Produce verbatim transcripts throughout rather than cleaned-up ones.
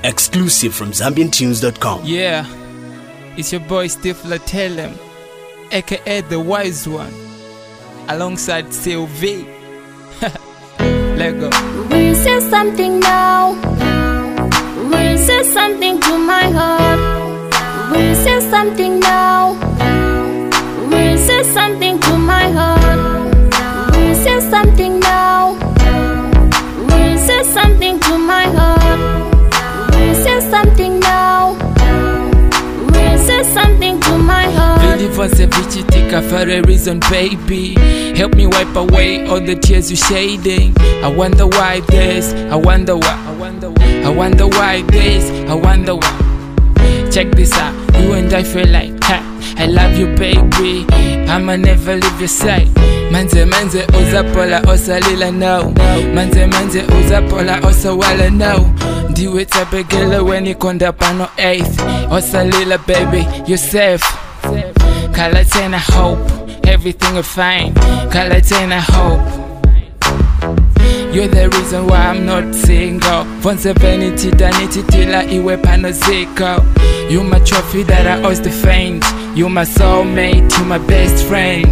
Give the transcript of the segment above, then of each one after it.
Exclusive from Zambian Tunes dot com. Yeah, it's your boy Steve Latelem, aka The Wise One, alongside Sylvie. Let go. Will you say something now? Will you say something to my heart? Will you say something now? Will you say something to my heart? Will you say something now? Will you say something to my heart? Will you say something now? Will you say something to my heart? Really was a vichitika for a reason, baby. Help me wipe away all the tears you shading. I wonder why this, I wonder why, I wonder why, I wonder why this, I wonder why. Check this out, you and I feel like, ha, I love you, baby. I'ma never leave your side. Manze manze uzapola osalila now. Manze manze uzapola osawala now. Ndiwe tabegele when you konda pano eighth. Osalila baby, you're safe. Kala tena hope, everything will fine. Kala tena hope. You're the reason why I'm not single. Once a vanity, danity tila iwe pano ziko. You my trophy that I always defend. You my soulmate, you my best friend.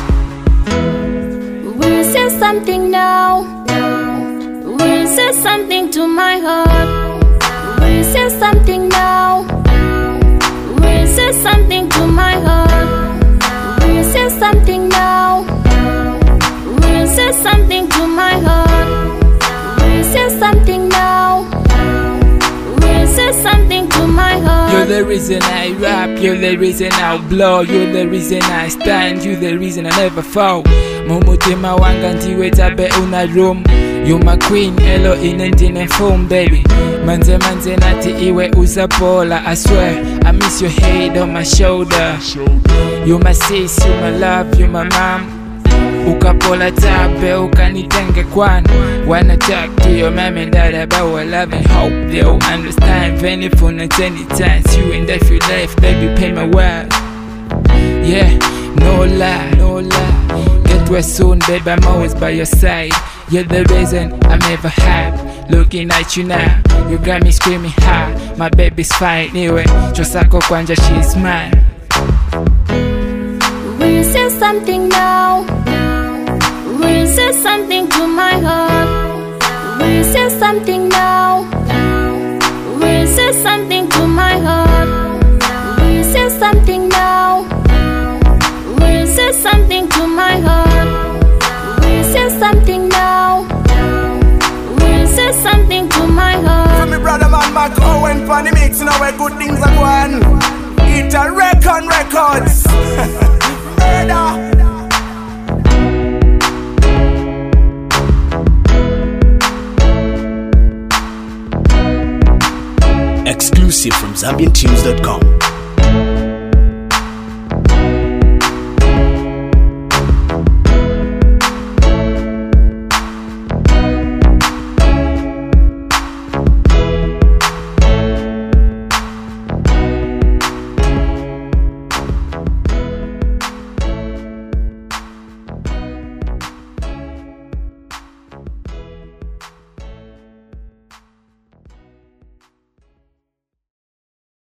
Will you say something now? Will you say something to my heart? Will you say something now? Will you say something to my heart? Will you say something now? Will you say something to my heart? Will you say something now? Will you say something to my heart? You're the reason I rap, you're the reason I'll blow. You're the reason I stand, you're the reason I never fall. Mumutima wanga ndiwe tabe una room. You're my queen, elo inendine phone, baby. Manze manze nati iwe uzapola. I swear, I miss your head on my shoulder. You're my sis, you're my love, you're my mom. Ukapola tabe, ukanitenge kwani. Wanna talk to your mom and dad about our love and hope they'll understand. Any phone at any time, you and I feel life, baby, pay my word. Yeah, no lie, no lie. Get well soon, baby, I'm always by your side. You're the reason I'm ever happy. Looking at you now, you got me screaming high. My baby's fine anyway, Chosako kwanja, she's mine. Will you say something now? Will you say something to my heart? Will you say something now? Will you say something to my heart? Will you say something now? Will you say something to my heart? Will you say something now? Will you say something to my heart? For me brother man Mac Owen for the mix, you know where good things are going. It's a Recon Records. Exclusive from Zambian Tunes dot com.